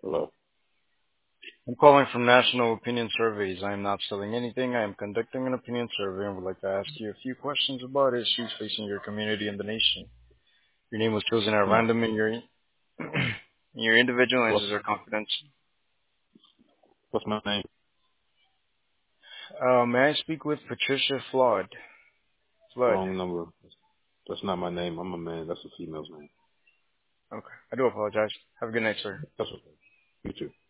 Hello. I'm calling from National Opinion Surveys. I am not selling anything. I am conducting an opinion survey and would like to ask you a few questions about issues facing your community and the nation. Your name was chosen at Hmm. random and your individual What's answers are confidential. what's my name? May I speak with Patricia Flood? Flood. Wrong number. That's not my name. I'm a man. That's a female's name. Okay. I do apologize. Have a good night, sir. That's okay. You too.